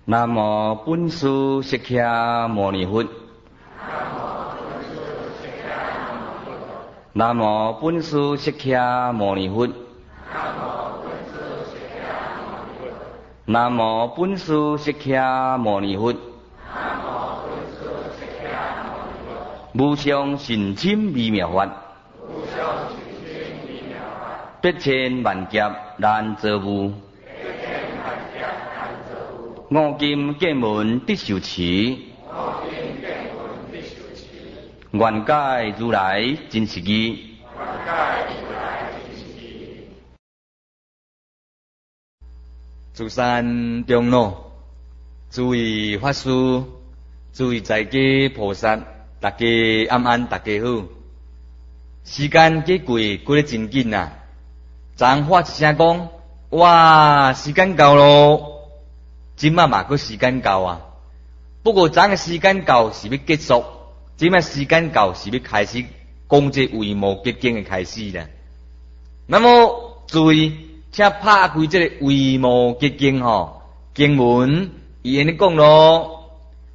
南无本师释迦牟尼佛。南无本师释迦牟尼佛。南无本师释迦牟尼佛。无上甚深微妙法，百千万劫难遭遇。五金见闻得受持，愿解如来真实义。诸善长老，诸位法师，诸位在家菩萨，大家安安，大家好。时间过得真紧啊！昨发一声讲，哇，时间到咯。今嘛嘛，时间到啊！不过昨个时间到是要结束，今嘛时间到是要开始讲这为无结经的开始啦。那么注意，请拍开这个为无结经经文，伊安尼讲咯：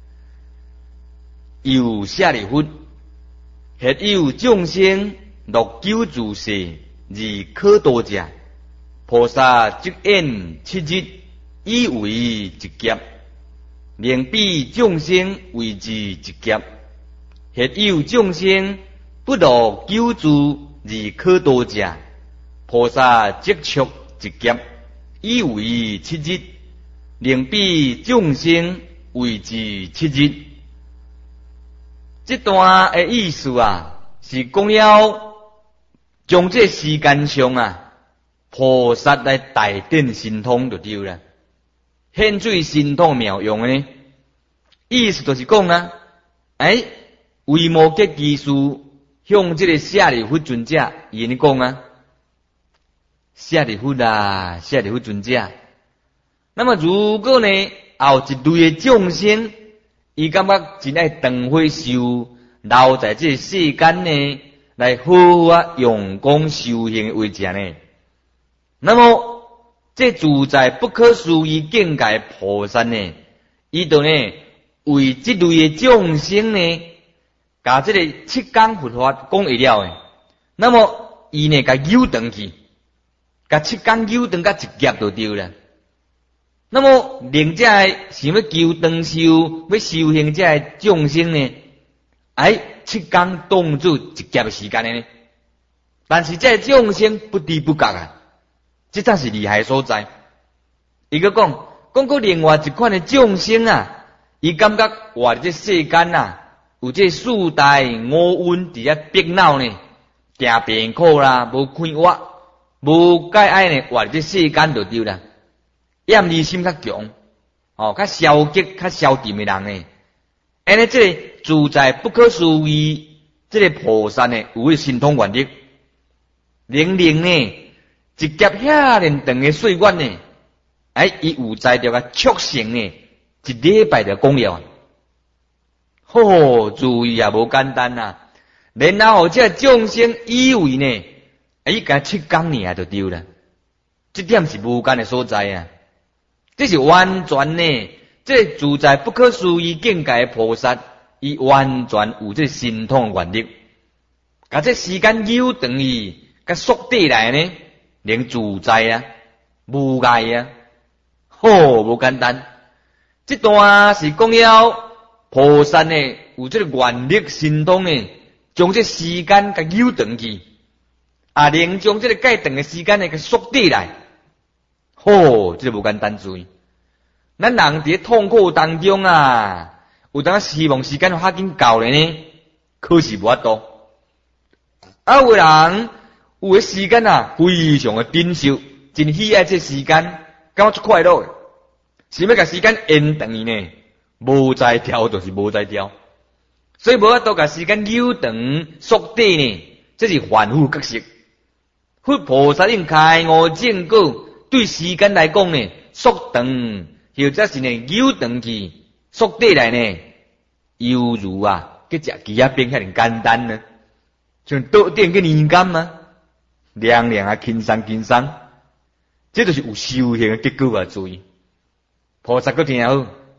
有舍利弗，迄有众生六九自世，而可多者，菩萨即演七日。以为一劫，令彼众生为之一劫。迄有众生不落九住而可多者，菩萨即触一劫，以为七日，令彼众生为之七日。这段的意思啊，是讲了将这时间上啊，菩萨来大典神通就对了。现最神通妙用的呢，意思就是讲啊，为无结技术向这个舍利弗尊者伊安尼讲啊，舍利弗啊，舍利弗尊者。那么如果呢，后一类的众生，伊感觉真爱长火受，留在这个世间呢，来好好啊用功修行的为者呢，那么。这自在不可思议境界菩萨呢，伊就呢为这类的众生呢，把这个七讲佛法讲会了的，那么伊呢甲扭转去，甲七讲扭转甲一劫就对了。那么令这想要求长寿、要修行这众生呢，七讲当作一劫的时间呢，但是这众生不知不觉啊。这才是厉害所在。伊个讲过另外一款的众生啊，伊感觉活这世间啊，有这四大五蕴伫遐逼恼呢，定病苦啦，无快活，无解爱呢，活这世间就对啦。厌离心较强，较消极、较消沉的人呢，安尼这个自在不可思议，这个菩萨呢，有个神通愿力，灵呢。一劫遐连长的岁月呢，伊有在着个促成呢，一礼拜就讲了。注意也无简单啊！然后这众生以为呢，伊甲七讲尔就对了。这点是无间的所在啊！这是完全呢，这自在不可思议境界的菩萨，伊完全有这神通愿力，甲这时间扭转伊，甲缩底来呢。能自在啊，无碍啊，无简单。这段是讲了菩萨呢，有这个愿力神通呢，将这时间给扭转去，能将这个介长的时间呢给缩底来，这无简单注意。咱人伫痛苦当中啊，有当希望时间较紧到了呢，可是无法度。有人。有个时间啊，非常的珍惜，真喜爱这时间，感觉出快乐的。想要甲时间延长呢，无在调就是无在调，所以无法度甲时间扭长缩短呢，这是凡夫角色。佛菩萨应开悟正果，对时间来讲呢，缩长或者是呢扭长去缩短来呢，犹如去食鸡仔饼遐尔简单呢，像倒点个年柑啊。凉凉啊，轻松轻松，这就是有修行的结果啊！注意，菩萨个听好，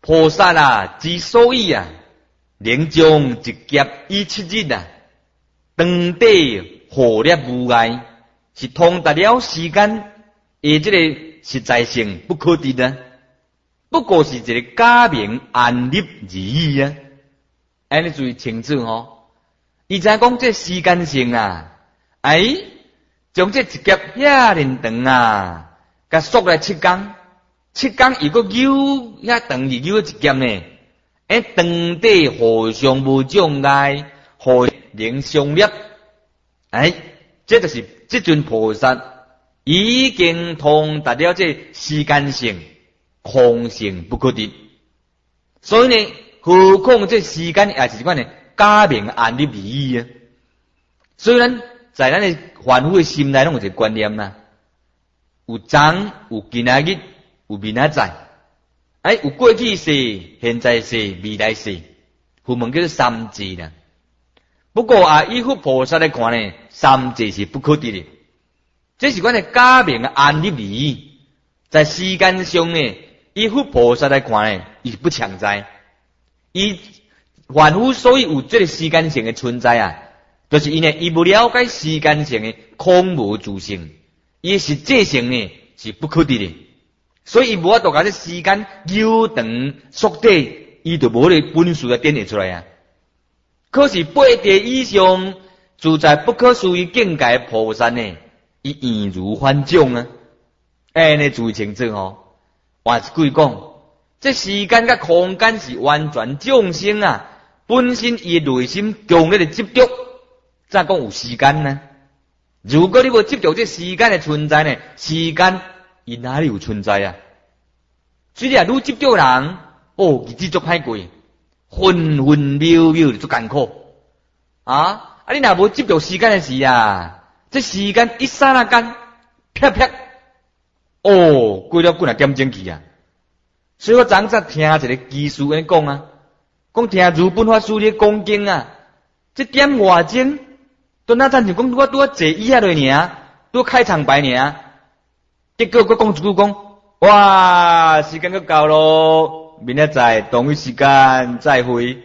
菩萨啊，之所以啊，能将一劫以七日啊，当地护列无碍，是通达了时间，而这个实在性不可得啊。不过是一个假名安立而已啊。安尼注意清楚吼。伊知影讲这时间性啊，将这一劫遐尼长啊，甲缩来7天。7天伊个扭遐长是扭一劫呢，当地互相无障碍，互能相立，这就是这尊菩萨已经通达了这时间性、空性不可得。所以呢，何况这时间也是一款呢假名安立而已啊。虽然在咱的凡夫的心内拢有一个观念啦，有昨有今仔日。有明仔载，有过去世、现在世、未来世，佛门叫做三界啦。不过依佛菩萨来看呢，三界是不可得的。这是阮的假名安立而已。在时间上呢，依佛菩萨来看呢，伊不强在。伊凡夫所以有这个时间性的存在啊，就是因为伊不了解时间性的空无自性，伊实际性呢是不可得的。所以无法度甲这时间扭长缩短，伊就无咧本事来点现出来啊。可是八地以上住在不可思议境界菩萨呢，伊易如反掌啊！你注意清楚吼。换一句讲，这时间甲空间是完全众生啊本身伊内心强烈的执着，怎讲有时间呢？如果你无执着这时间的存在呢，时间伊哪里有存在啊？所以啊，愈执着人，日子足歹过，分分秒秒就足艰苦你若无执着时间的事啊，这时间一刹那间，啪啪，过了几若点钟去啊！所以我昨早听一个技师安尼讲啊，讲听如本法师咧讲经啊，这点外钟，都那阵就讲我拄坐椅仔落尔，拄开场白尔，结果我讲一句讲，哇，时间都到咯，明仔载同一时间再会。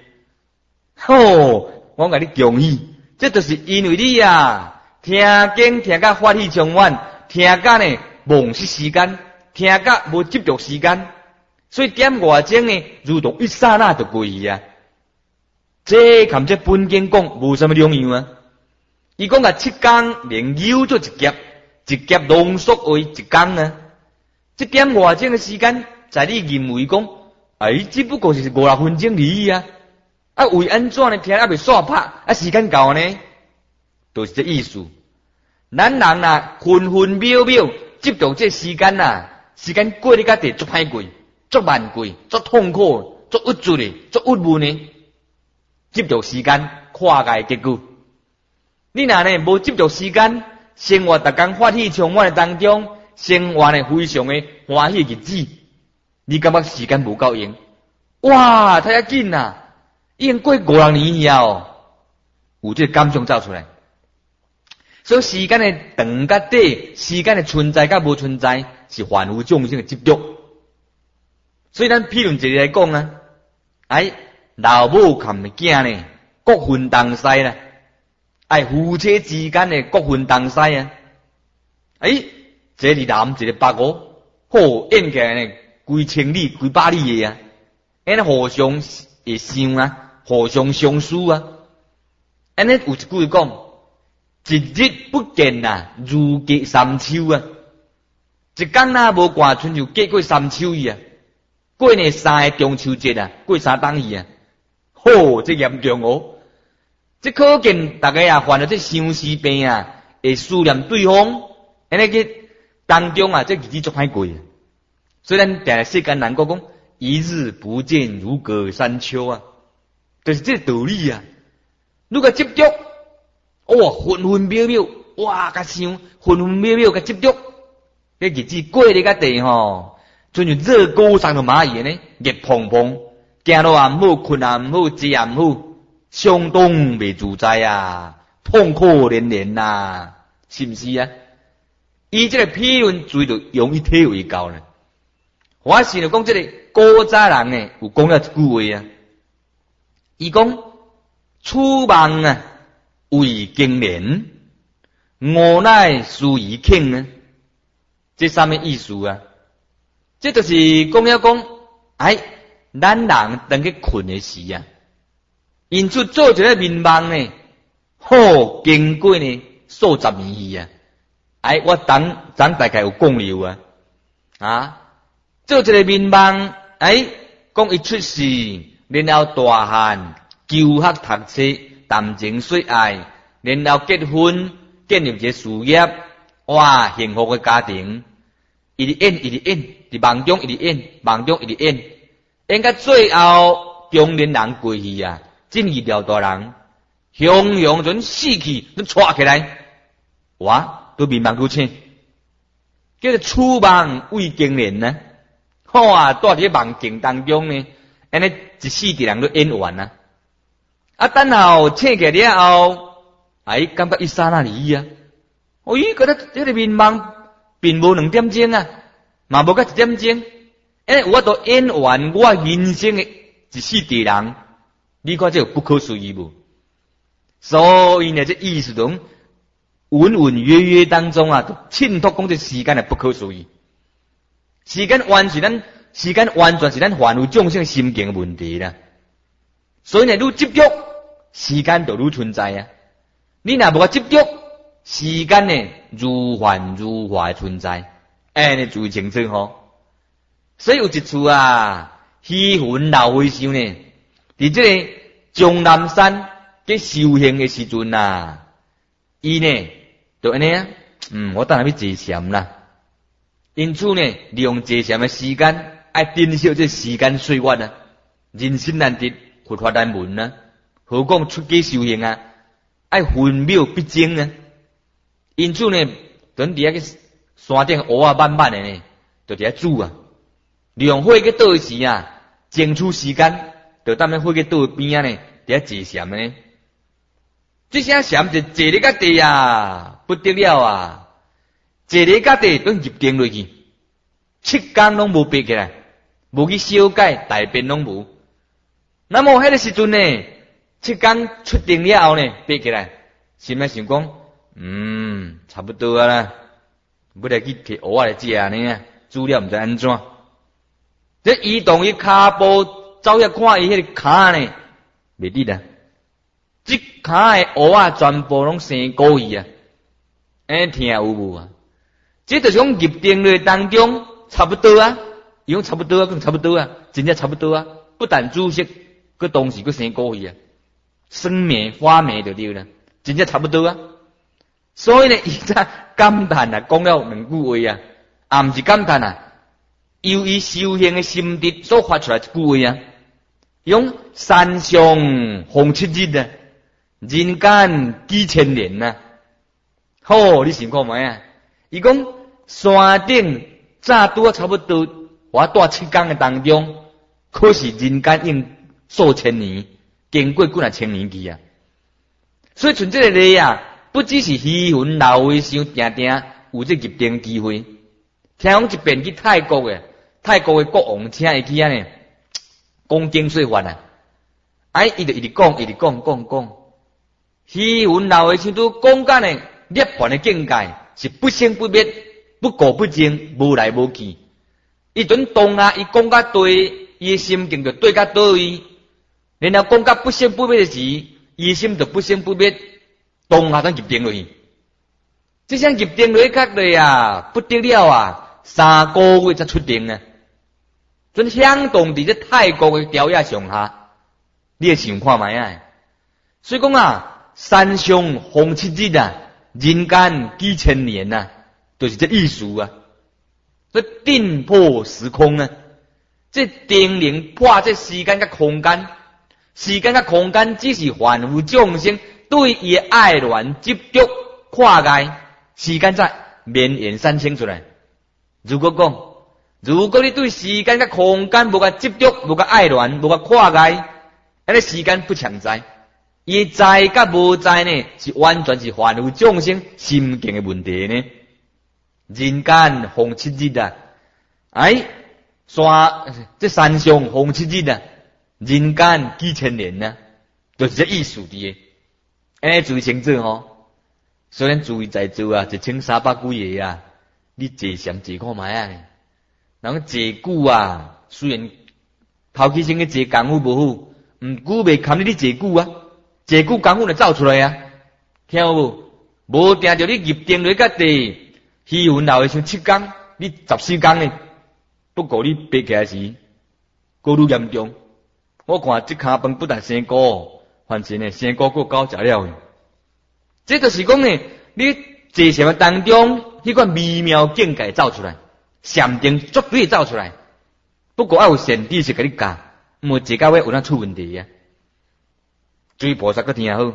我甲你恭喜，这就是因为你听经听甲法喜充满，听甲呢忘失时间，听甲无执着时间，所以点外钟呢，如同一刹那就过去啊。这含这本经讲无什么两样啊。伊讲7天连扭做一劫，一劫浓缩为一天啊。这点外钟的时间，在你认为讲，只不过是5-6分钟而已啊。为安怎呢？听未煞拍，时间到呢？就是这意思。咱人分分秒秒执着这时间时间过得甲地足歹过，足慢过，足痛苦，足郁卒的，足郁闷的。执着时间，看个结果。你若呢无执着时间，生活逐工法喜充满的当中，生活呢非常的欢喜日子，你感觉时间无够用？哇，太要紧啦！已经过5-6年以后，有这个感想走出来。所以时间的长甲短，时间的存在甲无存在，是凡夫众生的执着。所以咱譬如一个来讲老母含囝呢，各分东西啦，夫妻之间的各分东西啊。一个南，一个北演起来呢，几千里、几百里的啊，尼互相会想啊，互相相思啊。安尼有一句讲，一日不见如隔三秋啊。一天无寒春就隔过三秋伊啊。过呢3个中秋节过3档伊啊。这严重这可见大家犯了这相思病会思念对方，安尼个当中这日子足歹过。虽然定世间人讲一日不见如隔三秋啊，就是这个道理啊。如果执着，分分秒秒，甲想分分秒秒甲执着，这日子过得甲地就像热锅上的蚂蚁呢，热碰碰，行路也毋好，困也毋好，坐也毋好，相当未自在啊，痛苦连连是毋是啊？以这个批论，注意到用一体为高呢。 我想着讲这个古早人呢，有讲了一句话啊，伊讲处梦啊，为经年，无奈思于庆啊。这啥物意思啊？这就是讲了讲，咱人当去困的时啊，因此做一个眠梦呢，好经过呢数十年去啊。我当大概有讲了啊，做一个眠梦，讲伊出世，然后大汉，求学读册，谈情说爱，然后结婚，建立一个事业，哇，幸福的家庭，一直演，伫梦中一直演，演到最后中年人过去啊，真是了大人，雄雄准死去，都抓起来，哇，都眠梦都醒，叫做处梦未经年呢。好啊，住伫梦境当中呢，安尼一世的人都演完啊。等候醒起了后，感觉一刹那里啊，觉得这个眠梦并无2点钟啊，嘛无到1点钟，我都演完我人生的一世的人，你看这有不可思议无？所以呢，这意思中隐隐约约当中啊，都衬托讲这时间的不可思议。时间完全是咱凡夫众生心境的问题啦。所以呢，愈执着，时间就愈存在啊。你若无执着，时间呢如幻如化的存在，你注意清楚吼。所以有一次啊，虚云老和尚呢，伫这个终南山去修行的时阵啊，伊呢就安尼啊，我当然要坐禅啦。因此呢，利用坐禅的时间，爱珍惜这时间岁月啊。人生难得，佛法难闻啊，何况出家修行啊，爱分秒必争啊。因此呢，等伫个山顶乌啊慢慢的呢，就伫遐煮啊，利用火去倒的时啊，争取时间，就当面火去倒边啊呢，伫遐坐禅呢。这些禅就坐咧个地啊，不得了啊！坐咧个地都入定落去，7天拢无爬起来，无去修改大便拢无。那么迄个时阵呢，7天出定了后呢，爬起来，心内想讲，差不多啊啦，要来去摕蚵仔来食呢，煮了毋知安怎。这移动伊骹步走遐看伊迄个骹呢，袂得啦。即骹的蚵仔全部拢生膏去啊，听有无啊？这就是讲入定的当中差不多啊，伊讲差不多啊，更差不多啊，真正差不多啊。不但煮食，佮同时佮生膏去啊，生灭花灭就对了，真正差不多啊。所以呢，伊才感叹啊，讲了2句话啊，毋是感叹啊，由于修行的心得所发出来一句话啊，用山上风7日啊，人间几千年啊。好，你想看卖啊？伊讲山顶早拄啊差不多，我住7天的当中，可是人间用数千年，经过几啊千年去啊。所以像这个例啊，不只是虚云老和尚定定有这入定机会，听讲一遍去泰国的国王请伊去啊呢，讲经说法啊，伊就一直讲，虚云老和尚都讲到呢涅槃的境界是不生不灭，不垢不净，无来无去。伊阵当啊，伊讲到对，伊的心境就对到倒位，然后讲到不生不灭的时，伊的心就不生不灭，当下当入定落去。这项入定落去较累啊，不得了啊，3个月才出定啊。准响动伫这泰国的雕崖上下，你会想看卖啊？所以讲啊，山上风7日啊，人间几千年啊，就是这意思啊。这定破时空啊，这定能破这时间甲空间，时间甲空间只是凡夫众生对伊的爱恋执着跨界，时间才绵延产生出来。如果你对时间甲空间无甲执着，无甲爱恋，无甲跨界，安尼时间不常在。伊在甲无在呢，是完全是凡夫众生心境的问题呢。人间风7日啊， 这山上风七日啊，人间几千年啊，就是这意思的。安尼注意清楚吼。虽然注意在做啊，1300几个啊，你坐禅坐看卖啊。人坐久啊，虽然头起先去坐功夫无好，毋久袂堪你坐久啊，坐久功夫就走出来啊，听有无？无定着你入定落甲地，虚云闹会像7天，你14天呢？不过你爬起来时，过愈严重。我看这骹饭不但生菇，反正呢生菇够搞食了。这就是讲呢，你坐禅的当中，迄款微妙境界走出来，禅定绝对走出来。不过要有善知识甲你教，毋会坐到尾有哪出问题啊？注意菩萨搁听好，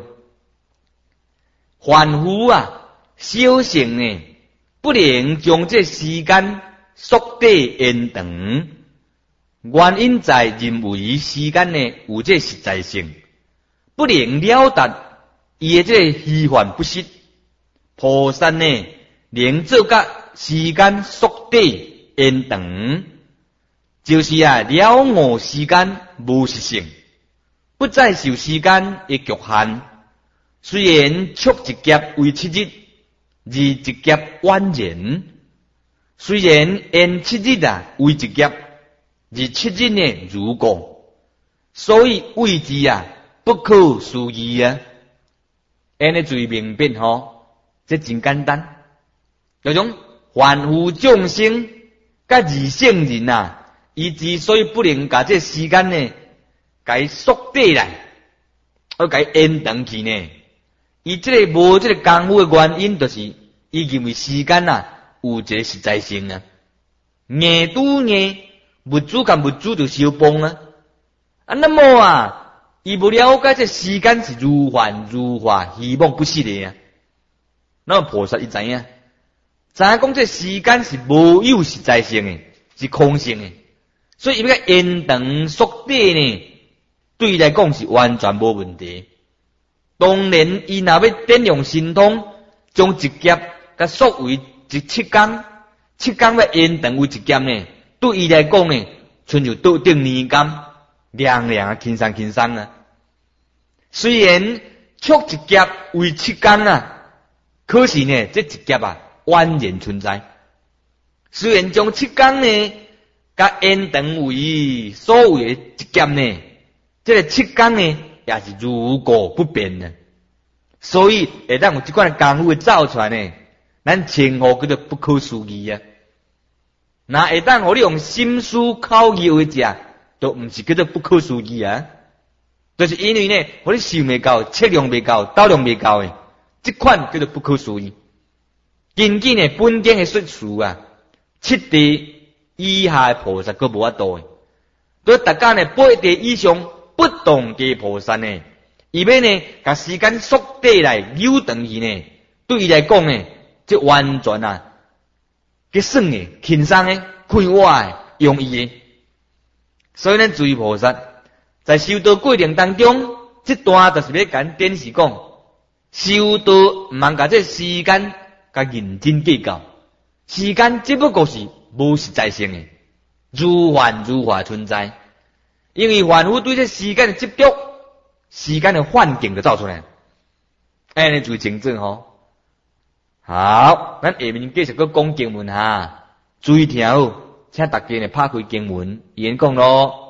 凡夫啊，小乘呢，不能将这时间缩短延长，原因在认为时间呢有这实在性，不能了达伊的这虚幻不实。菩萨呢，能做甲时间缩短延长，就是啊了悟时间无实性，不再受时间的局限。虽然速一劫为7日，而一劫蜿蜒；虽然延7日啊为一劫，而7日呢如过。所以谓之啊不可思议啊！安尼最明辨吼，这真简单。有种凡夫众生甲二圣人啊，伊之所以不能把这时间呢，甲伊缩短来，而甲伊延长去呢？伊这个无这个功夫的原因，就是伊认为时间啊有一个实在性啊，硬拄硬，物主甲物主就相碰啊。那么啊，伊不了解这时间是如幻如化，虚妄不实的啊。那么菩萨伊知影讲这时间是无有实在性的，是空性的，所以伊要延长缩短呢，对伊来讲是完全无问题。当然，伊若要点用神通，将一劫甲缩为7天，7天要延长为一劫呢，对伊来讲呢，亲像倒顶年间，凉凉啊，轻松轻松啊。虽然缩一劫为7天啊，可是呢，这一劫啊，蜿蜒存在。虽然将7天呢，甲延长为所谓的一劫呢，这个7天呢，也是如果不变的。所以会当有这款功夫走出来呢，咱称呼叫做不可思议啊。那会当互你用心思考虑为食，都毋是叫做不可思议啊。就是因为呢，互你想未到，测量未到，斗量未到的，这款叫做不可思议。根据呢本经的说辞啊，7地以下的菩萨佫无法度的，对大家呢8地以上不动的菩萨呢，伊要呢把时间缩短来扭长去呢，对伊来讲呢，这完全啊，给算的、轻松的、快活的、容易的。所以咱注意菩萨在修道过程当中，这段就是要讲点是讲，修道毋通甲这时间甲认真计较，时间只不过是无实在性的，如幻如化存在。因为凡夫对这时间的执着，时间的幻境就造出来。安尼注意清楚吼。好，咱下面继续个讲经文哈，注意听好，请大家呢拍开经文，言讲咯。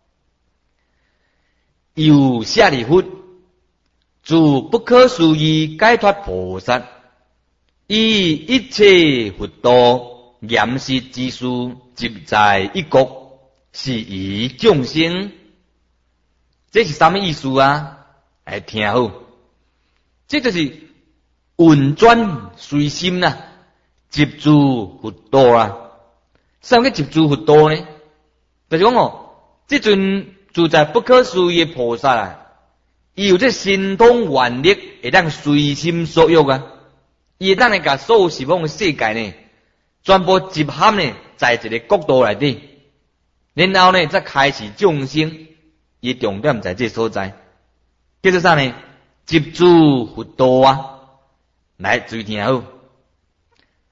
有舍利弗，诸不可思议解脱菩萨，以一切佛道严实之事，集在一国，是以众生。这是什么意思啊？来听好，这就是运转随心呐，集诸佛道啊。什么叫集诸佛道呢？就是讲哦，这阵住在不可思议的菩萨啊，伊有这神通愿力，会当随心所欲啊。伊会当来甲所有十方的世界呢，全部集合呢，在一个国度内底，然后呢，再开始众生，伊重点在这所在。叫做啥呢？集诸佛道啊！来注意听好，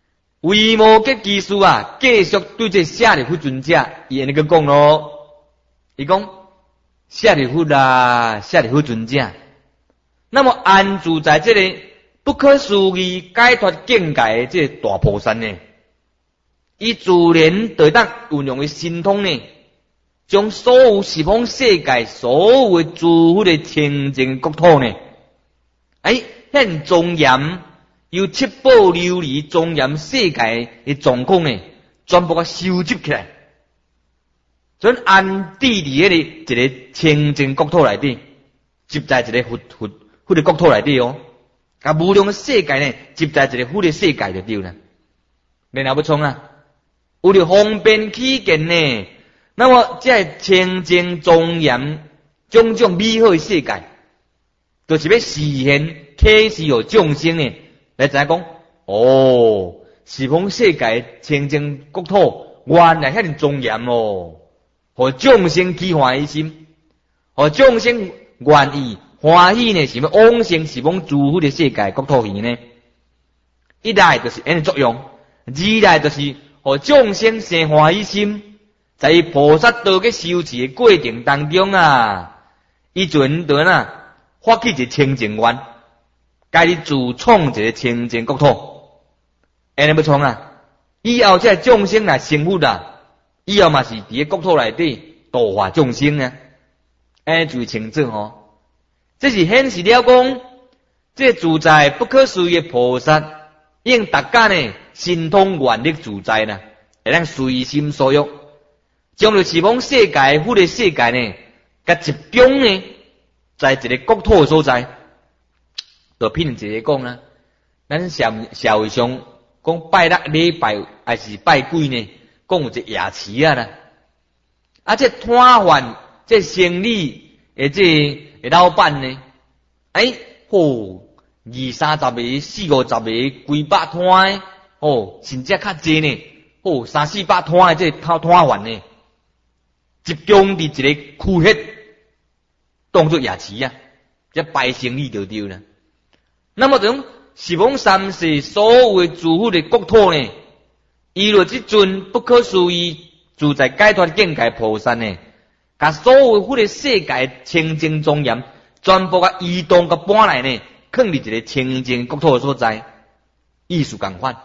为无结技术啊，继续对这舍利弗尊者，伊安尼个讲咯。伊讲舍利弗啊，舍利弗尊者，那么安住在这个不可思议解脱境界的这个大菩萨呢，伊自然就当运用伊神通呢，将所有十方世界所有的诸佛的清净国土呢，很庄严。由七宝琉璃庄严世界的状况呢，全部给收集起来，准安置伫迄个一个清净国土内底，集在一个佛的国土内底哦。甲无量的世界呢，集在一个佛的世界就对了。然后要创啊，为了方便起见呢，那么这清净庄严种种美好的世界，就是要实现启示予众生呢。来知影讲，十方世界清净国土原来遐尼庄严哦，互众生起欢喜心，互众生愿意欢喜呢，是要往生十方诸佛的世界国土去呢。一来就是安尼作用，二来就是互众生生欢喜心，在伊菩萨道嘅修持的过程当中啊，伊阵就发起一个清净愿。家己自创一个清净国土，安尼要创啊！以后这众生来成佛啦，以后嘛是伫个国土内底度化众生啊！安尼就清净哦。这是显示了讲，这自在不可思议的菩萨，应大家呢神通愿力自在啦，会当随心所欲，将着十方世界、佛的世界呢，甲集中呢，在一个国土所在。就譬如一个讲啦，咱社会上讲拜六礼拜还是拜鬼呢？讲有一个夜市啊啦，这摊贩这生意的这老板呢，二三十个、四五十个、几百摊的，甚至较济呢，三四百摊的这摊贩呢，集中伫一个区域，当作夜市啊，这拜生意就对啦。那么种十方三世所有的诸佛的国土呢，依着这尊不可思议自在解脱境界菩萨呢，甲所有佛的世界清净庄严，全部甲移动甲搬来呢，放伫一个清净国土的所在，意思共款。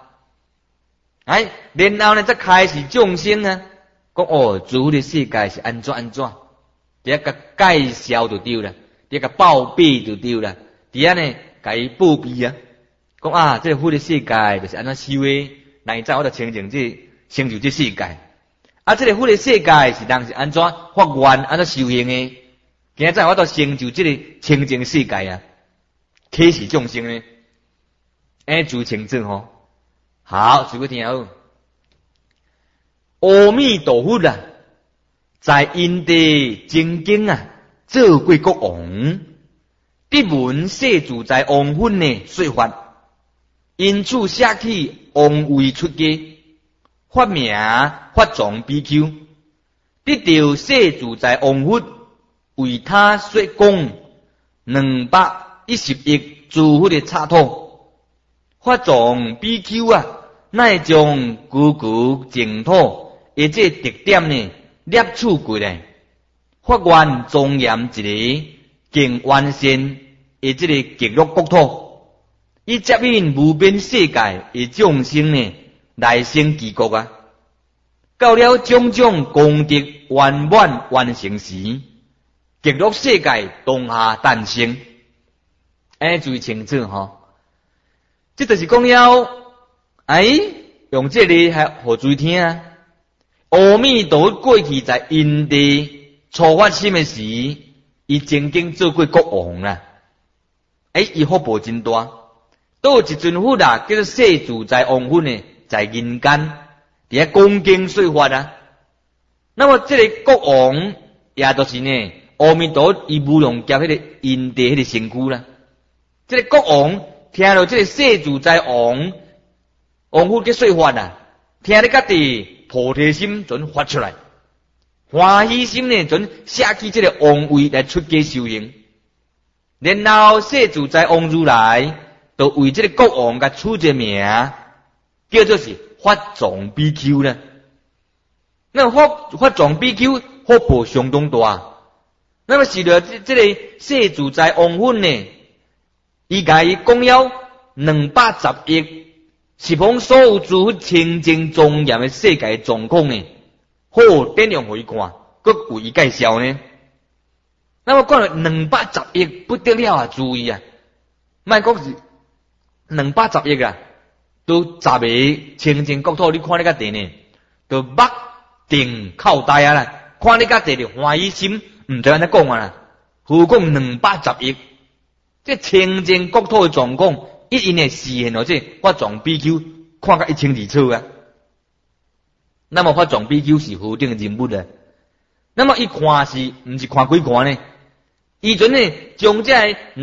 然后呢，再开始众生啊，讲诸佛的世界是安怎，第一个介绍就对了，第一个报备就对了，第二呢。甲伊报备啊，讲这个佛的世界就是安怎修的，内在我着清净成就这世界。这个佛的世界是人是安怎发愿安怎修行的？今仔我着成就这个清净世界啊，启示众生呢，就清净吼。好，随便听好。阿弥陀佛啊，在因地精经啊，做过国王。得闻世自在王佛呢说法，因此写起王位出家，发名法藏比丘，得到世自在王佛为他说讲210亿诸佛的刹土，法藏比丘啊，乃将句句净土而这特点呢摄取过来，发愿庄严一个。经完善以这个极乐国土，以接引无边世界以众生呢来生其国啊！到了种种功德圆满完成时，极乐世界当下诞生。最清楚吼，这就是讲了，用这个还互注意听啊！阿弥陀佛过去在因地初发心的时。伊曾经做过国王啦，伊福报真大。都有一尊佛啦，叫做世自在王佛呢，在人间伫遐讲经说法啊。那么这个国王也就是呢，阿弥陀佛伊无量劫迄个因地迄个身躯啦。这个国王听到这个世自在王佛嘅说法啊，听了家己菩提心准发出来。欢喜心呢，准写起这个王位来出家修行，然后世自在王如来，就为这个国王甲取一个名，叫做是法藏比丘呢？那法藏比丘福报相当大。那么是了这个世自在王粉呢，伊甲伊供养210亿，十方所有诸佛清净庄严的世界状况呢，好点样互伊看，佮为伊介绍呢？那么讲了210亿不得了啊！注意啊，莫讲是210亿啊，都10个清净国土，你看你甲地呢，都目定口呆啊啦，看你甲地就欢喜心。唔知安怎讲啊啦，何况210亿，这清净国土的状况，一因会实现了这法藏比丘看甲一清二楚啊。那么法藏比丘是何等人物啊？那么伊看是唔是看几看呢？伊阵呢将这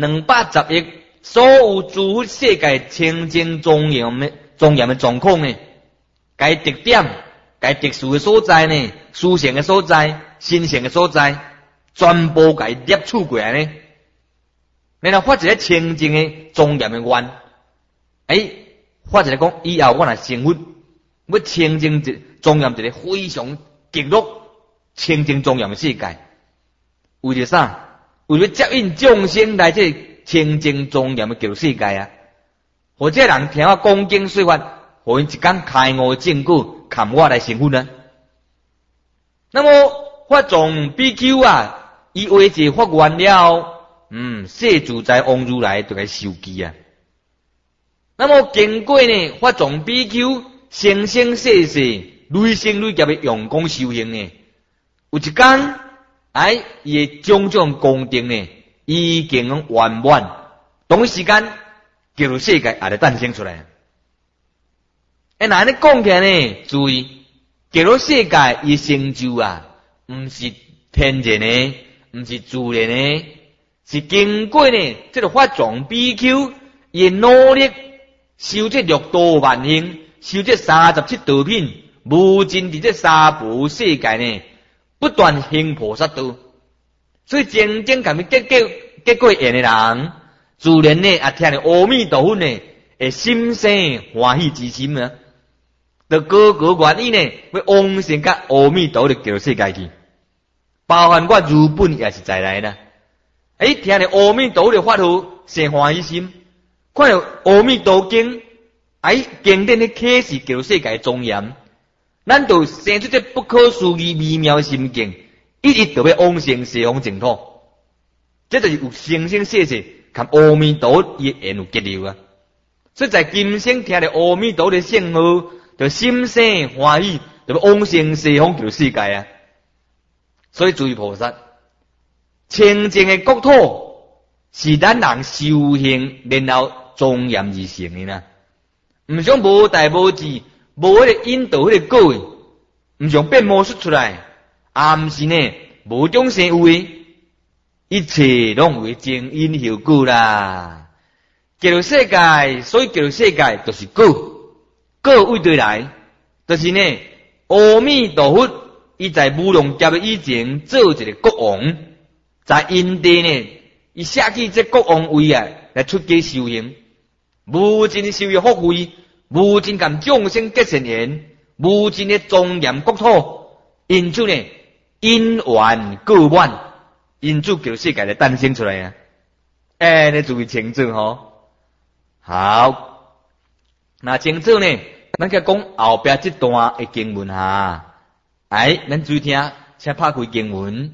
210亿所有诸佛世界清净庄严的状况呢，该特点、该特殊的所在呢，殊胜的所在、新鲜的所在。全部给摄取过来呢，然后发一个清净的庄严的愿，发一个讲以后我若成佛，要清净庄严一个非常极乐清净庄严的世界。为着啥？为了接引众生来这清净庄严的极乐世界啊！或者人听我讲经说法，互因一天开悟证据，看我来成佛呢？那么法藏比丘啊！伊为这发愿了，世自在王如来就该受记啊。那么经过呢，法藏比丘生生世世累生累劫的用功修行呢，有一天，伊的种种功德呢，已经圆满，同一时间，极乐世界也就诞生出来。那安尼讲起来呢，注意，极乐世界伊成就啊，唔是天然的。唔是自然的，是经过呢这个法藏比丘伊努力修这6道万行，修这37道品，无尽伫这三无世界呢，不断行菩萨道。所以真正咁结果缘的人，自然呢也听了阿弥陀佛呢，会心生欢喜之心啊，就个愿意呢要往生甲阿弥陀佛的极乐世界去。包含我如本也是在内呢。听了阿弥陀佛的法号，生欢喜心；看了阿弥陀经，经典的启示极乐世界庄严，咱就生出这不可思议微妙的心境，一直就要往生西方净土。这就是有生生世世跟阿弥陀佛伊缘有结流啊。所以在今生听了阿弥陀佛的圣号，就心生欢喜，就要往生西方极乐世界啊。所以诸位菩萨，清净的国土是咱人修行然后庄严而成的呐。唔想无代无志，无迄个引导迄个果位，唔想变魔术出来，唔是呢无种生有的，一切拢为正因后果啦。极乐世界，所以极乐世界就是果为对来，就是呢阿弥陀佛。伊在无量劫的以前做一个国王，在因地呢，伊设计这国王位啊，来出家修行，无尽的受益福慧，无尽跟众生结善缘，无尽的庄严国土，因此呢，因缘果满，因此极乐世界就诞生出来啊！你注意清楚吼。好，那清楚呢，咱去讲后边这段的经文哈。咱注意听，请拍开经文。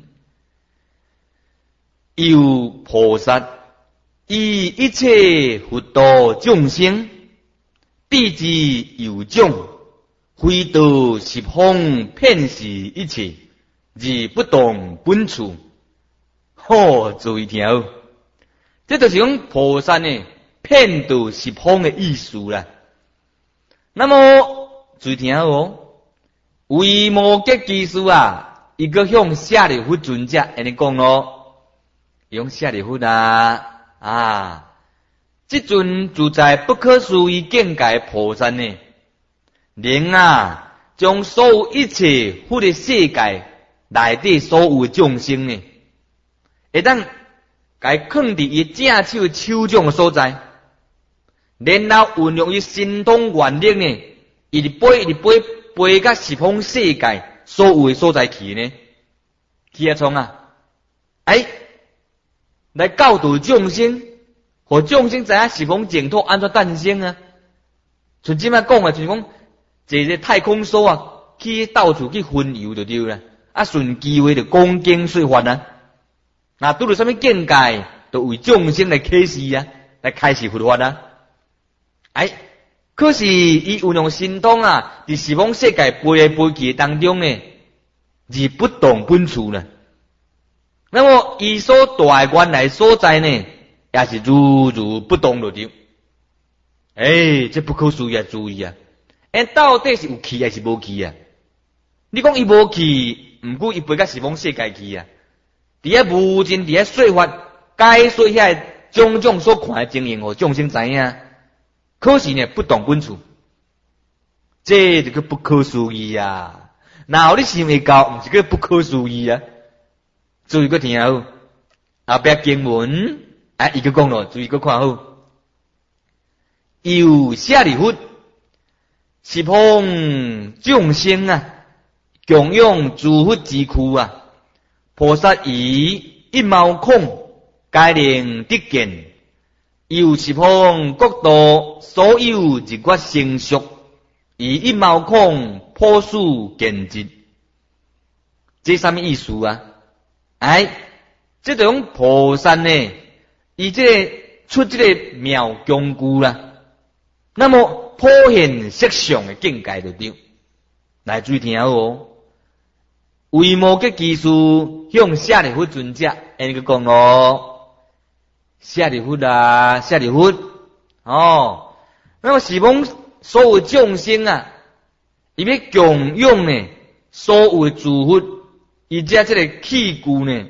有菩萨以一切佛道众生，地之有种，非道十方遍是一切，而不动本处。注意听，这就是讲菩萨呢遍道十方的意思啦。那么注意听哦。为摩诘居士啊，伊个向舍利弗尊者安尼讲咯，用舍利弗这尊自在不可思议境界菩萨呢，能将所有一切佛的世界内底所有众生呢，会当该放伫伊正手手掌的所在，然后运用伊神通愿力呢。 伊直飞甲十方世界所有的所在去呢？去啊创啊！来教导众生，互众生知影十方净土安怎诞生啊？像即摆讲啊，就是讲坐个太空梭啊，去到处去巡游就对啦。啊，顺机会就讲经说法啊。那拄着什么境界，就为众生来启示啊，来开示佛法啊。可是伊运用神通啊，伫十方世界飞来飞去当中呢，是不动本处呢。那么伊所大原来所在呢，也是如如不动就对。这不可思议啊！注意啊！到底是有去还是无去啊？你讲伊无去，毋过伊飞到十方世界去啊。伫遐无尽，伫遐说法，解说遐种种所看的情形，互众生知影。可是呢，不动本处，这个不可思议啊！哪有你想会到，毋是个不可思议啊！注意个听好，后壁经文伊个讲咯，注意个看好。有舍利弗，十方众生啊，共用诸佛之躯啊，菩萨以一毛孔，皆能得见。有十方国度所有日月星宿，以一毛孔破数见之。这什么意思啊？这种菩萨呢，伊这出这个妙工具啦。那么普现色相的境界就对。来注意听好哦。为无嘅技术向舍利弗尊者，安尼个讲咯。舍利弗啊，舍利弗哦。那么十方所有众生啊，伊要共用呢，所有诸佛，伊只这个器具呢，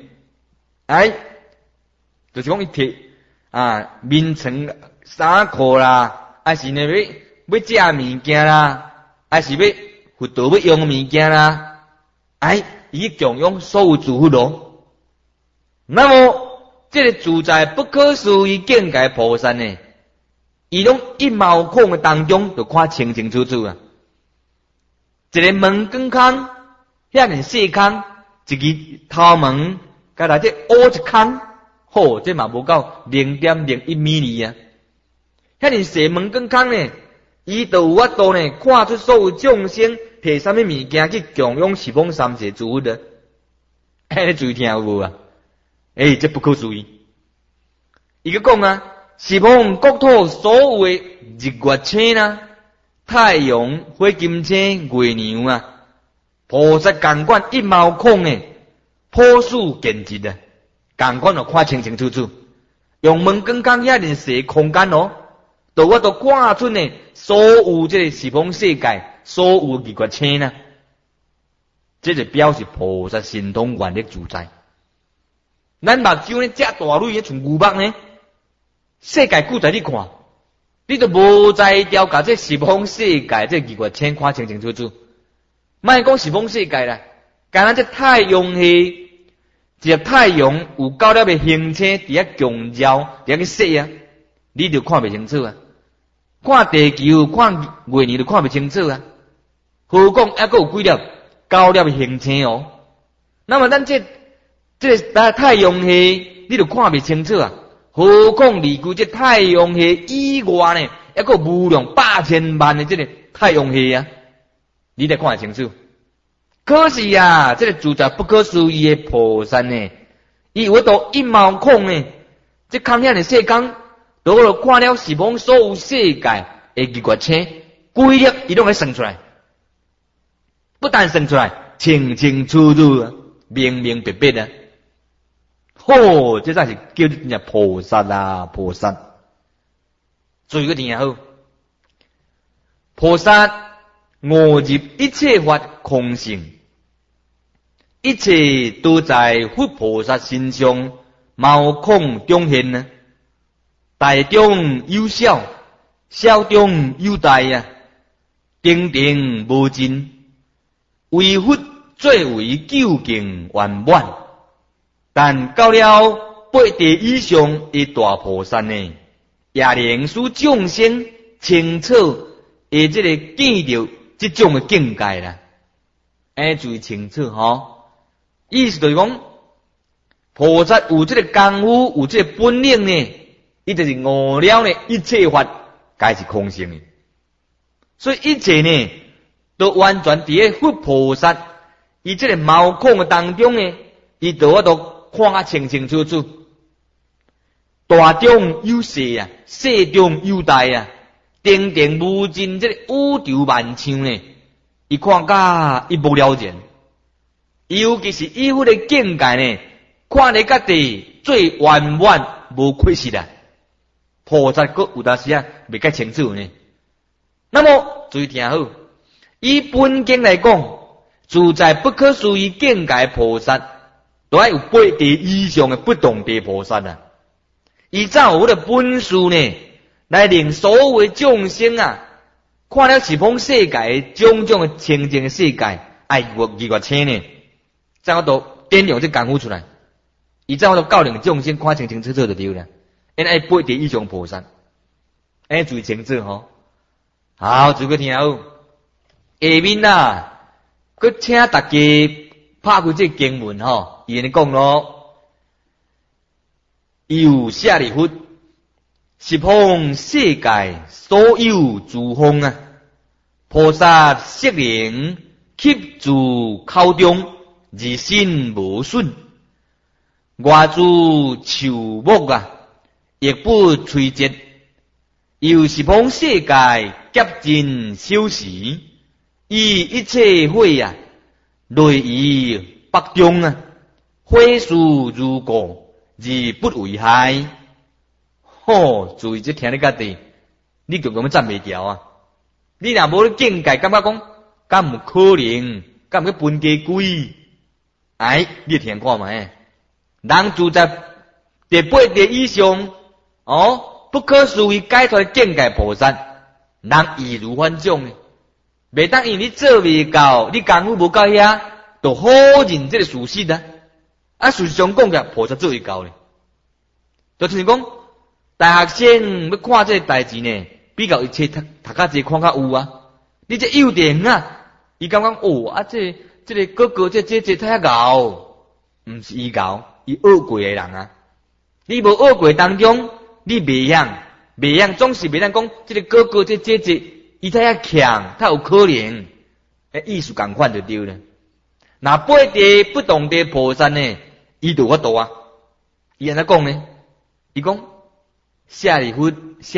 就是讲伊摕面层衫裤啦。还是呢要食物件啦，还是要佛道要用物件啦，伊共用所有诸佛咯。那么这个自在不可思议境界菩萨呢，伊拢一毛孔的当中就看清清楚楚啊。一个门光孔，遐尼细孔，一个头门，甲内底凹一孔，这嘛无够0.01米厘啊。遐尼细门光孔呢，伊就有法度呢，看出所有众生摕什么物件去供养十方三世诸佛的。你注意听有无啊？这不可思议。伊个讲啊，十方国土所有的日月星啊、太阳、火金星、月亮啊，菩萨共管一毛孔呢，破数见之啊，共管就看清清楚楚，用门光孔遐尼细空间哦。就我都看出呢，所有这十方世界所有日月星啊，这就表示菩萨神通愿力自在。咱目睭呢，遮大蕊像牛目呢，世界久在你看，你都无在调甲这十方世界这日月星看清清楚楚。莫讲十方世界啦，干咱这太阳系，这太阳有够了嘅行星伫遐共绕，伫遐去说啊，你就看袂清楚啊。看地球、看月亮都看不清楚啊！何况还佫有几粒、9粒的行星哦。那么咱这太阳系，你都看不清楚啊！何况离开这太阳系以外呢，还佫无量8千万的这个太阳系啊！你得看得清楚。可是啊，这个自在不可思议的菩萨呢，伊有到一毛孔呢，这空遐的细孔。到了看了十方所有世界的日月星，规粒伊拢会算出来，不但算出来，清清楚楚啊，明明白白啊！这才是叫人家菩萨啊，菩萨。注意个听好，菩萨悟入一切法空性，一切都在佛菩萨身上毛孔中现呢。大中有小，小中有大啊，定定无尽，为佛最为究竟圆满。但到了8地以上的大菩萨呢，也能使众生清楚会这个见到这种的境界啦。注意清楚吼，意思就是讲，菩萨有这个功夫，有这个本领呢，伊就是悟了呢，一切法皆是空性的。所以一切呢，都完全伫个佛菩萨伊这个毛孔的当中呢，伊都我都看啊清清楚楚。大中有小啊，小中有大啊，定定无尽这个宇宙万象呢，伊看甲一目了然。尤其是伊迄个境界呢，看得家己最圆满无缺失啦。菩萨阁有当时啊未解清楚呢。那么注意听好，以本经来讲，自在不可思议境界菩萨，都要有八地以上的不动地菩萨啊。伊才有迄个本事呢，来令所有的众生啊，看了十方世界种种的清净的世界，爱越清呢，才我都点用这功夫出来。伊才我都教令众生看清清楚楚就对了。因爱八地以上菩萨，注意清楚吼。好，注意听好。下面啊，佮请大家拍开这经文吼，伊安尼讲咯。有舍利弗，十方世界所有诸方啊，菩萨悉能吸住口中，而心无损。外诸树木啊，亦不摧折。有十方世界极尽修持，以一切火啊，类于北中啊，火树如故。而不危害。注意这听你家己，你就咁样站袂调啊！你若无境界，感觉讲，敢唔可能，敢唔去分家规？你听看嘛，人住在第八地以上，不可思议解脱境界菩萨，人易如反种诶，袂当因你做未到，你功夫无到遐，就好认这个事实啊！事实上讲嘅，菩萨做会到咧，就像讲大学生要看这个代志呢，比较一切读较济看较有啊。你这幼稚啊，伊感觉这个哥哥这太搞，毋是伊搞，伊学过的人啊。你无学过当中，你袂晓，总是袂当讲这个哥哥这伊太强，太有可能，意思共款就对了。那八地不动地菩萨呢？伊就法度啊！伊安怎讲呢？伊讲舍利弗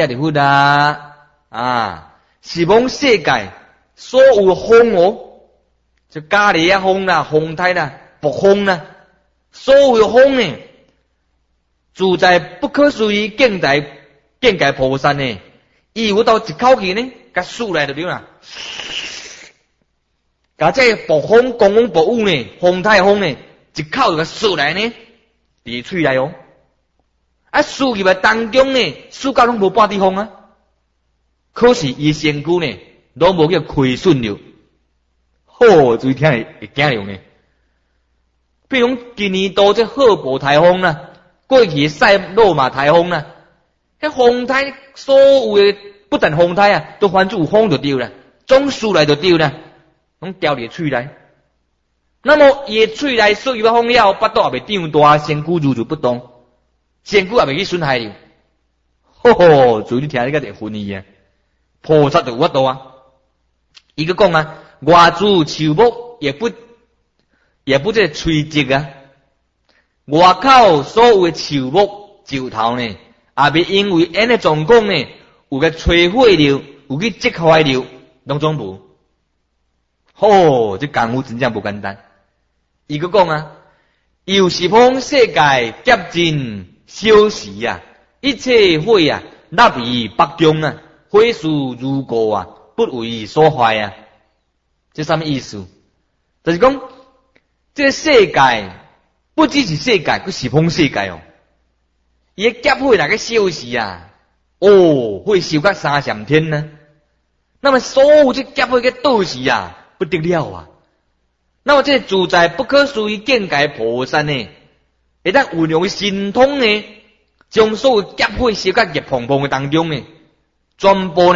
啊，十方世界所有风就咖喱啊风啦、风台啦、暴风啦，所有风呢，住在不可思议境界菩萨呢，伊有到一口气呢，甲输来就对啦。甲这暴风、狂风、暴雨呢，风台风呢，一口就甲输来呢，伫喙内哦。输入来当中呢，输到拢无半地方啊。可是伊身躯呢，拢无叫亏损了。注意听会惊了呢。比如今年度这赫伯台风啦，过去塞罗马台风啦，迄风台所有的不但风台啊，都反正有风就对啦，总输来就对啦。拢掉伫喙内，那么伊的喙内所有风了，巴肚也袂长大，身躯如如不动，身躯也袂去损害了。注意你听你个个分析啊，菩萨就有法度啊。伊个讲啊，外诸树木也不这垂直啊，外口所有的树木树头呢，也袂因为安尼状况呢，有个摧毁了，有去折坏了，拢总无。这功夫真正不简单。伊个讲啊，有十方世界极尽修持啊，一切火啊，立于北中啊，火树如故啊，不为所坏啊。这什么意思？就是讲，这个世界不只是世界，佮十方世界哦。伊个劫火哪个修持啊？会修到三上天呢？那么所有这劫火个道士啊，不得了啊！那么这住在不可思议境界菩萨呢，会当运用神通呢，将所有劫火烧到热碰碰的当中呢，全部呢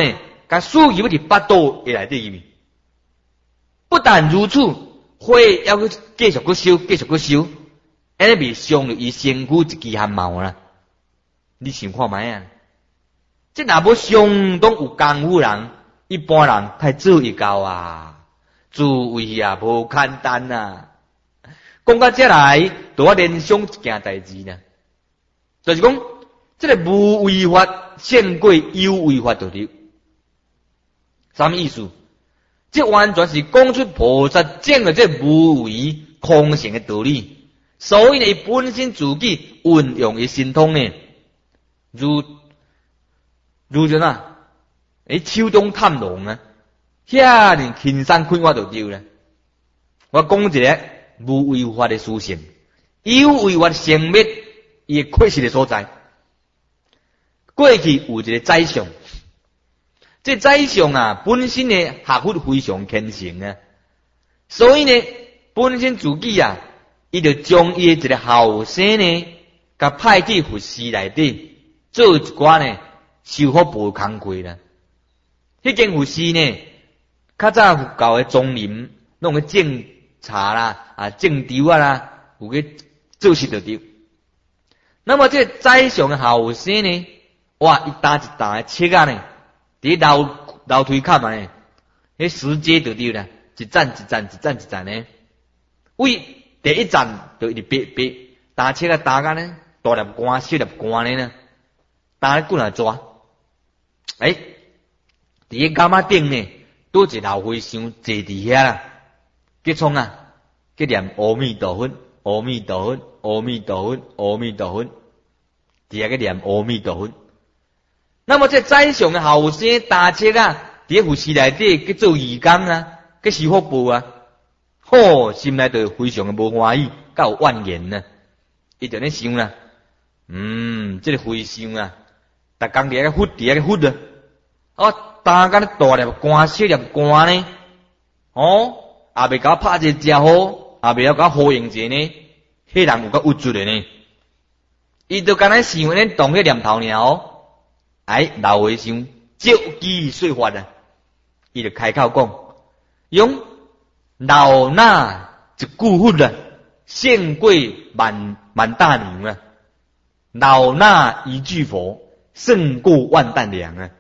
甲输入伫巴肚诶内底入面。不但如此，火要去继续去烧，继续去烧，安尼未伤着伊身躯一支汗毛啦。你想看卖啊？即若要相当有功夫人，一般人太做会到啊，自卫啊无简单啊。讲到这来，就我联想一件代志呢，就是讲，这个无为法胜过有为法就对。什么意思？这完全是讲出菩萨讲的这无为空性的道理。所以呢，本身自己运用伊神通呢，如像啊，手中探龙啊，遐尼轻松开我就对了。我讲一个无为法的属性，有为法成灭伊缺失的所在。过去有一个宰相，这宰相啊，本身呢学佛非常虔诚啊，所以呢，本身自己啊，伊就将伊一个后生呢，甲派去佛寺内底做一寡呢修福报工课啦。迄间佛寺呢，较早佛教的宗林，弄个种茶啦、种稻啊啦，有去做事就对。那么这宰相的后生呢，哇，一担一担的册啊呢，伫楼梯坎啊呢，迄石阶就对啦，一站一站一站一站呢，为第一站就一直白担册啊担甲呢，大粒汗小粒汗呢，担咧棍来抓，伫个杆仔顶呢，拄一老和尚坐伫遐啦，结创啊，去念阿弥陀佛，阿弥陀佛，阿弥陀佛，阿弥陀佛，伫遐去念阿弥陀佛。那么这宰相的后生担册啊，伫佛寺内底去做义工啊，去修福报啊，心内就非常的无欢喜，甲有怨言呢。伊就咧想啦，这个和尚啊，逐工伫遐个伫遐个佛啊，担甲咧大粒汗小粒汗呢，也未甲我拍一个正好，也未晓甲我呼应者呢，迄人有够有罪的呢。伊就干那想咧动迄念头尔老和尚照机说法啊，伊就开口讲，用老衲一句佛啊，胜过万大牛啊！老衲一句佛，胜过万担粮啊！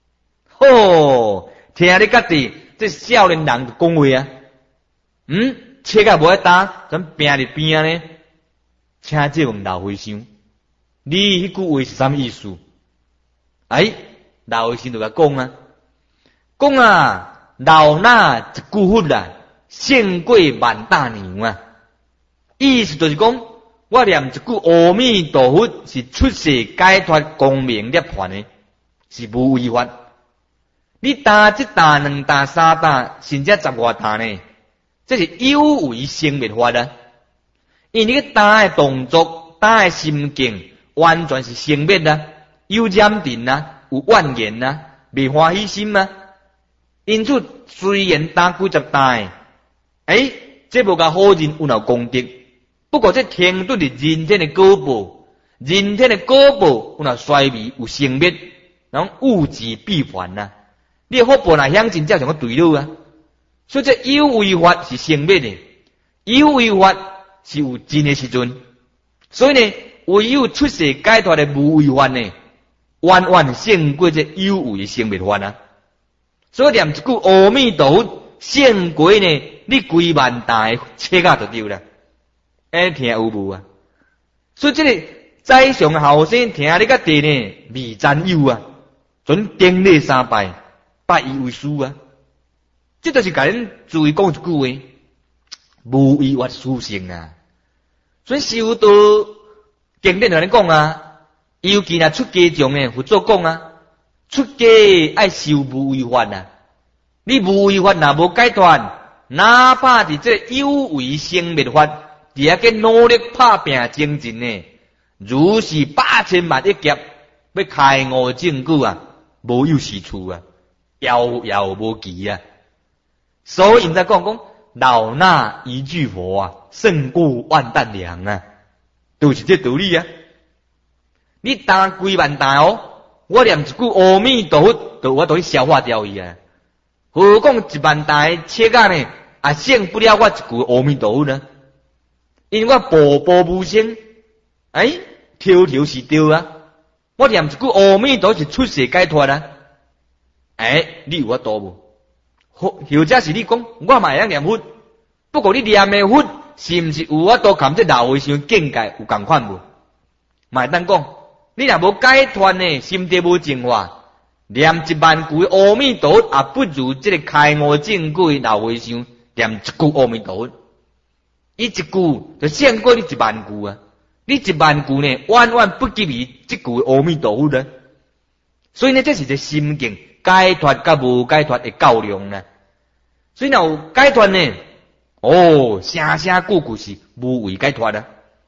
听你家己这少年人就讲话啊，车甲无爱打，怎拼伫边呢？请这问老和尚，你迄句话是啥物意思？老和尚就甲讲老衲一句佛啊，胜过万大牛啊！意思就是讲，我念一句阿弥陀佛是出世解脱光明涅槃的，是无为法。你担一担、两担、三担，甚至10外担呢？这是有为生灭法啊！因你个担的动作、担的心境，完全是生灭啊，有染定啊，有怨言啊，未欢喜心啊。因此，虽然担几十担，这无甲好人有功德。不过这天对的人天的果报，人天的果报有衰微有生灭，然后物极必反啊！你的福报若向真正上个对了啊！所以这有为法是生灭的，有为法是有真的时阵。所以呢，唯有出世解脱的无为法呢，远远胜过这有为的生灭法啊！所以念一句阿弥陀佛，胜过呢你几万担的车啊就对了。听有无啊？所以这个宰相后生听你个地呢，未占有啊，准顶礼3拜，拜伊为师啊。这就是甲恁注意讲一句话，无为法殊胜啊。所以修道经典就安尼讲啊，尤其若出家众呢，佛祖讲啊，出家爱修无为法啊。你无为法若无解脱，哪怕是这有为生灭法。伫遐个努力拍拼精进呢，如是8000万一劫，要开悟证据啊，无有是处啊，遥遥无期啊。所以因在讲老衲一句佛啊，胜过万担粮啊，就是这道理啊。你担几万担我念一句阿弥陀佛，我都去消化掉伊啊。何况一万大切啊呢，也胜不了我一句阿弥陀佛呢？因为我步步无声，条条是对啊。我念一句阿弥陀是出世解脱啊。你有法度无？或者是你讲，我嘛会晓念佛，不过你念的佛是毋是有法度含这老和尚境界有共款无？嘛会当讲，你若无解脱呢，心地无净化，念一万句阿弥陀佛，也不如这个开悟正果老和尚念一句阿弥陀佛。伊一句就胜过你一万句啊！你一万句呢，远远不及于这句阿弥陀佛呢。所以呢，这是一个心境解脱甲无解脱的较量呢。所以若有解脱呢，声声句句是无为解脱啊。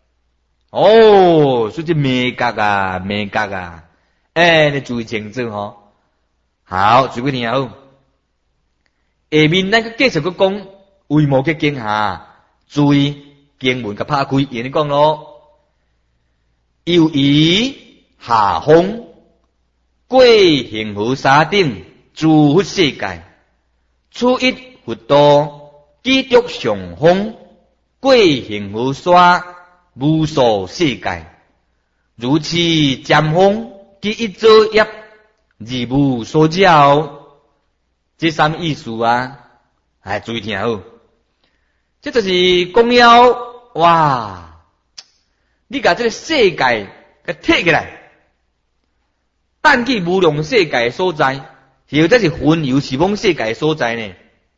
所以这美觉啊，美觉啊，你注意清楚吼。好，注意听好。下面咱继续去讲为无嘅经下。注意经文甲拍开，言讲咯。又以下风，过恒河沙顶，诸佛世界，出一佛道，记录上风，过恒河沙，无数世界，如此尖风，记一作业，而无所教。这什么意思啊？注意听好。这就是讲了，哇！你把这个世界给摕起来，但去无量世界所在，或者是分游十方世界所在呢？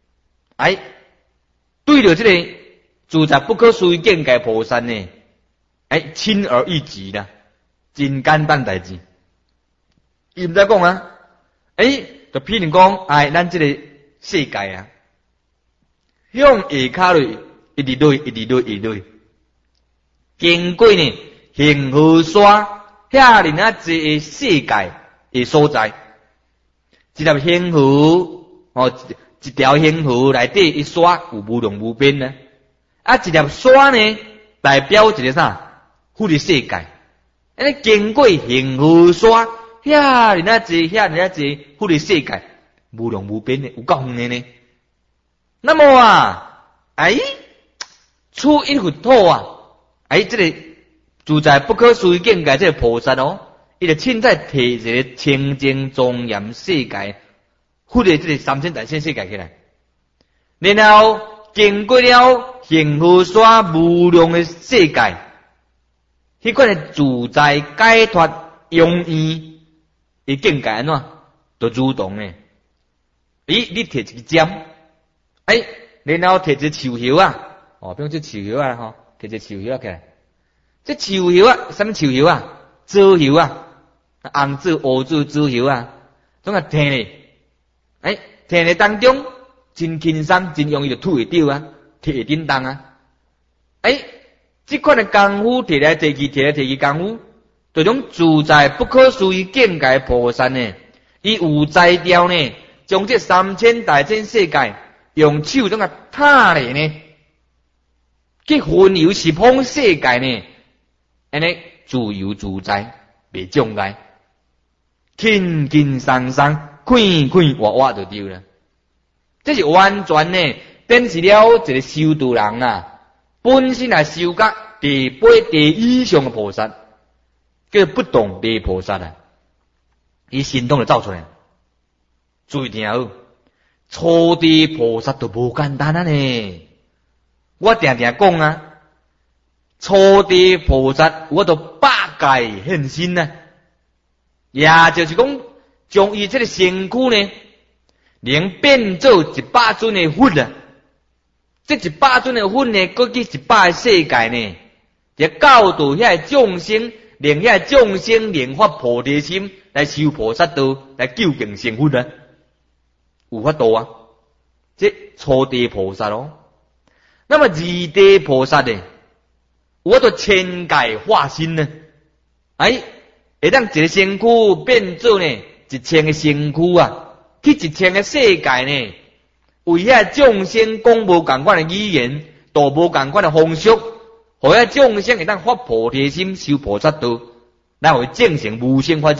对着这个自在不可思议境界菩萨呢，轻而易举啦，真简单代志。伊毋知讲啊，就譬如讲，咱这个世界啊。向下骹类一直落，经过呢恒河沙遐尔啊济个世界的所在，一条恒河一条恒河内底一沙有无量无边呢？一条沙呢代表一个啥？佛的世界。经过恒河沙遐尔啊济佛的世界，无量无边的，有够远的呢。那么出一佛土啊，这个自在不可思议境界这个菩萨伊就凊彩摕一个清净庄严世界，佛的这个三千大千世界起来，然后经过了恒河沙无量的世界，迄款的自在解脱永远的境界安怎，就如同呢？你摕一个针。然后摕一树叶啊，比如这树叶啊，摕一树叶起来。这树叶啊，什么树叶啊？枣叶啊，红枣、乌枣、枣叶啊，总啊摕咧，摕咧当中真轻松，真容易就吐会掉啊，摕会叮当啊。这款的功夫摕来摕去功夫，这种自在不可思议境界菩萨呢，伊有才调呢，将这三千大千世界。用手中个踏咧呢，去分游十方世界呢，自由自在，袂障碍，轻轻松松，快快活活就对了。这是完全呢，变成了一个修道人啊，本身来修觉第八地以上的菩萨，叫不动地菩萨啊，伊心动就走出来，注意听好。初地菩萨都无简单啊呢！我常常讲啊，初地菩萨我都百界现身啊，也就是讲，将伊这个身躯呢，能变做100尊的佛啊！这100尊的佛呢，过去100个世界呢，就教导遐众生，令遐众生莲发菩提心，来修菩萨道，来究竟成佛啊！有法度啊！这初地菩萨那么二地菩萨呢？我都千界化身呢，会当一个身躯变做呢1000个身躯啊，去1000个世界呢，为遐众生讲无共款的语言，道无共款的方式，互遐众生会当发菩提心，修菩萨道，咱会证成无生法忍。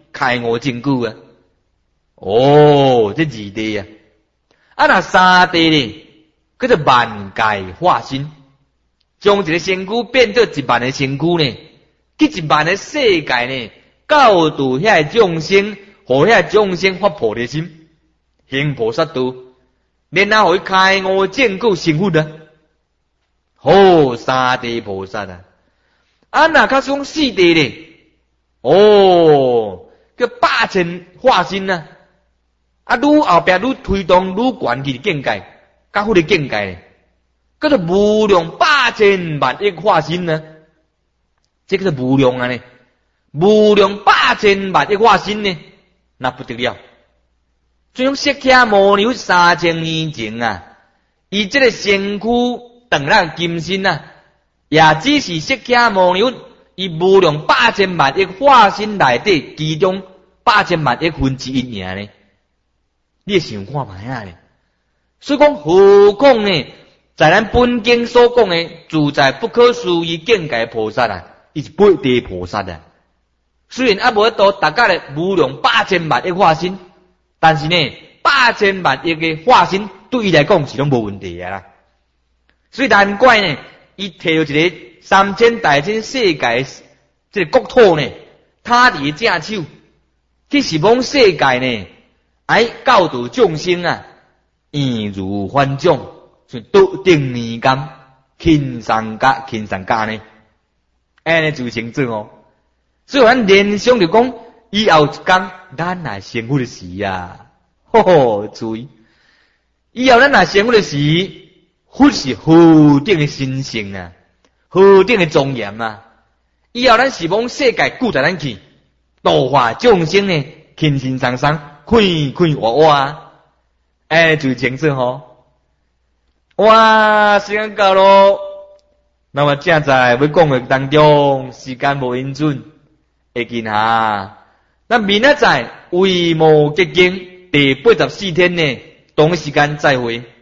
开悟真久啊。哦，这二地啊，啊那三地呢，叫做万界化身，将一个身躯变做一万个身躯呢，去一万个世界呢，教导遐个众生，互遐个众生发菩提心，行菩萨道，然后互伊开悟证果成佛啊。好，三地菩萨啊，啊那较讲四地呢，哦，叫百千化身啊。啊，愈后壁愈推动愈悬去境界，较好的境界呢，叫做无量百千万亿化身呢。这个是无量啊呢，无量百千万亿化身呢，那不得了。就像释迦牟尼3000年前啊，伊这个身躯当咱金身啊，也只是释迦牟尼伊无量百千万亿化身内底其中百千万亿分之一尔呢。你想看卖啊呢？所以讲，何况呢，在咱本经所讲的自在不可思议境界菩萨啊，伊是八地菩萨啊。虽然无到大家的无量百千万亿化身，但是呢，百千万亿的化身对伊来讲是拢无问题啊。所以难怪呢，伊摕到一个3000大千世界这个国土呢，他伫正手，去十方世界呢。教导众生啊，易如反掌，所以笃定年间，轻松加呢，安尼就成正哦。所以咱联想就讲，以后一天咱来成佛的时啊，注意，以后咱来成佛的时，佛是何等的神圣啊，何等的庄严啊！以后咱十方世界顾在咱去，度化众生呢，轻轻松松。快活活，就清楚吼。哇，时间到咯。那么正在要讲的当中，时间无允准，会见下。那明仔载为无结经第84天呢，同一时间再会。